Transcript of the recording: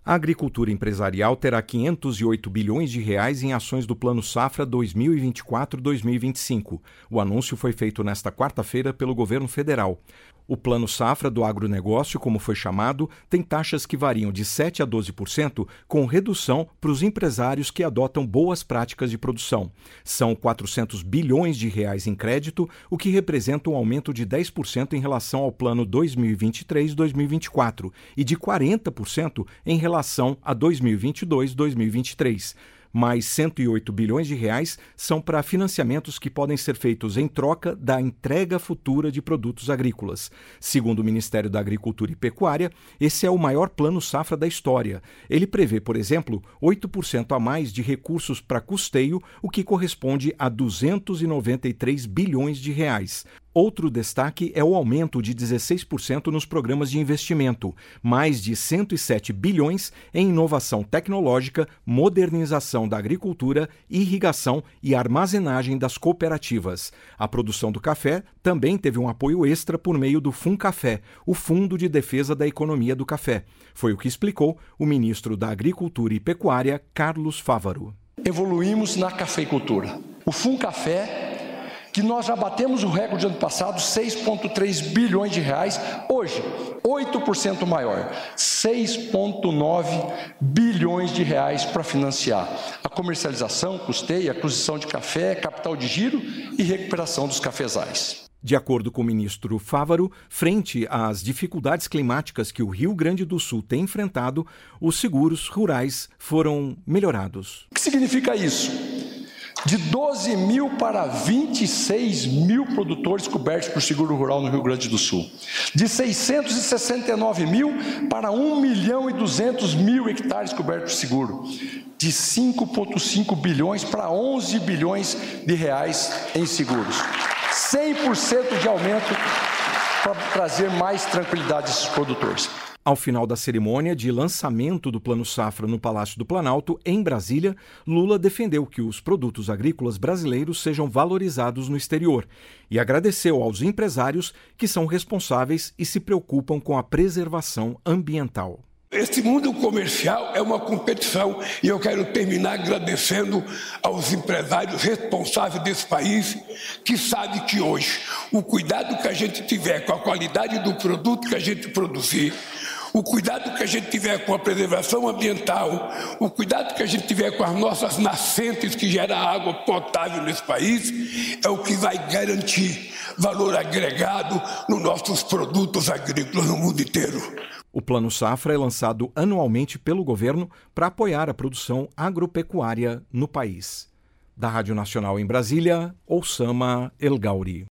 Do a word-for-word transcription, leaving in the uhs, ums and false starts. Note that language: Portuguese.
A agricultura empresarial terá quinhentos e oito bilhões de reais em ações do Plano Safra dois mil e vinte e quatro a dois mil e vinte e cinco. O anúncio foi feito nesta quarta-feira pelo governo federal. O Plano Safra do agronegócio, como foi chamado, tem taxas que variam de sete a doze por cento, com redução para os empresários que adotam boas práticas de produção. São quatrocentos bilhões de reais em crédito, o que representa um aumento de dez por cento em relação ao Plano dois mil e vinte e três a dois mil e vinte e quatro e de quarenta por cento em relação a dois mil e vinte e dois a dois mil e vinte e três. Mais cento e oito bilhões de reais são para financiamentos que podem ser feitos em troca da entrega futura de produtos agrícolas. Segundo o Ministério da Agricultura e Pecuária, esse é o maior plano safra da história. Ele prevê, por exemplo, oito por cento a mais de recursos para custeio, o que corresponde a duzentos e noventa e três bilhões de reais. Outro destaque é o aumento de dezesseis por cento nos programas de investimento, mais de cento e sete bilhões em inovação tecnológica, modernização da agricultura, irrigação e armazenagem das cooperativas. A produção do café também teve um apoio extra por meio do FUNCAFÉ, o Fundo de Defesa da Economia do Café. Foi o que explicou o ministro da Agricultura e Pecuária, Carlos Fávaro. Evoluímos na cafeicultura. O FUNCAFÉ, que nós já batemos o recorde ano passado, seis vírgula três bilhões de reais, hoje, oito por cento maior, seis vírgula nove bilhões de reais para financiar a comercialização, custeio, aquisição de café, capital de giro e recuperação dos cafezais. De acordo com o ministro Fávaro, frente às dificuldades climáticas que o Rio Grande do Sul tem enfrentado, os seguros rurais foram melhorados. O que significa isso? De doze mil para vinte e seis mil produtores cobertos por seguro rural no Rio Grande do Sul. De seiscentos e sessenta e nove mil para um milhão e duzentos mil hectares cobertos por seguro. De cinco vírgula cinco bilhões para onze bilhões de reais em seguros. cem por cento de aumento para trazer mais tranquilidade a esses produtores. Ao final da cerimônia de lançamento do Plano Safra no Palácio do Planalto, em Brasília, Lula defendeu que os produtos agrícolas brasileiros sejam valorizados no exterior e agradeceu aos empresários que são responsáveis e se preocupam com a preservação ambiental. Esse mundo comercial é uma competição e eu quero terminar agradecendo aos empresários responsáveis desse país que sabem que hoje o cuidado que a gente tiver com a qualidade do produto que a gente produzir, o cuidado que a gente tiver com a preservação ambiental, o cuidado que a gente tiver com as nossas nascentes que geram água potável nesse país, é o que vai garantir valor agregado nos nossos produtos agrícolas no mundo inteiro. O Plano Safra é lançado anualmente pelo governo para apoiar a produção agropecuária no país. Da Rádio Nacional em Brasília, Oussama El Gauri.